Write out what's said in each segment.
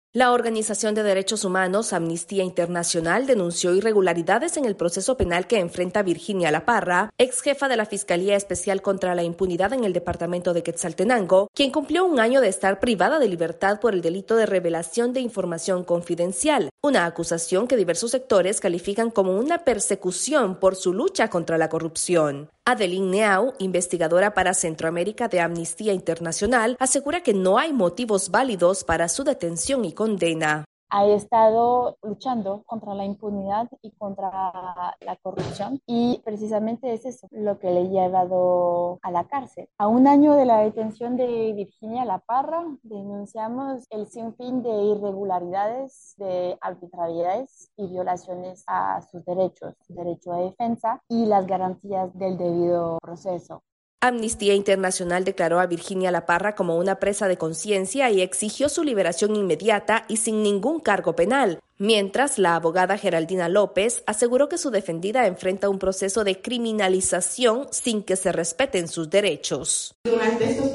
La Organización de Derechos Humanos Amnistía Internacional denunció irregularidades en el proceso penal que enfrenta Virginia La Parra, ex jefa de la Fiscalía Especial contra la Impunidad en el departamento de Quetzaltenango, quien cumplió un año de estar privada de libertad por el delito de revelación de información confidencial, una acusación que diversos sectores califican como una persecución por su lucha contra la corrupción. Adeline Neau, investigadora para Centroamérica de Amnistía Internacional, asegura que no hay motivos válidos para su detención y condena. Ha estado luchando contra la impunidad y contra la corrupción y precisamente es eso lo que le ha llevado a la cárcel. A un año de la detención de Virginia La Parra, denunciamos el sinfín de irregularidades, de arbitrariedades y violaciones a sus derechos, derecho a defensa y las garantías del debido proceso. Amnistía Internacional declaró a Virginia La Parra como una presa de conciencia y exigió su liberación inmediata y sin ningún cargo penal, mientras la abogada Geraldina López aseguró que su defendida enfrenta un proceso de criminalización sin que se respeten sus derechos. Durante estos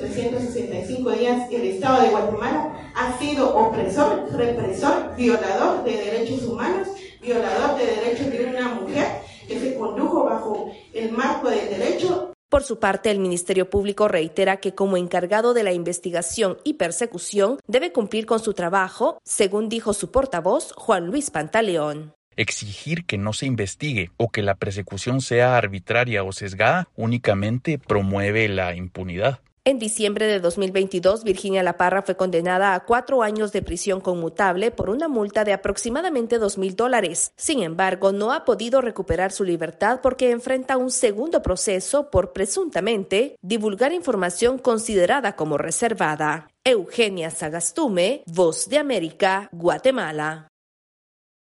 365 días, el Estado de Guatemala ha sido opresor, represor, violador de derechos humanos, violador de derechos de una mujer que se condujo bajo el marco del derecho. Por su parte, el Ministerio Público reitera que como encargado de la investigación y persecución debe cumplir con su trabajo, según dijo su portavoz, Juan Luis Pantaleón. Exigir que no se investigue o que la persecución sea arbitraria o sesgada únicamente promueve la impunidad. En diciembre de 2022, Virginia La Parra fue condenada a 4 años de prisión conmutable por una multa de aproximadamente $2,000. Sin embargo, no ha podido recuperar su libertad porque enfrenta un segundo proceso por presuntamente divulgar información considerada como reservada. Eugenia Sagastume, Voz de América, Guatemala.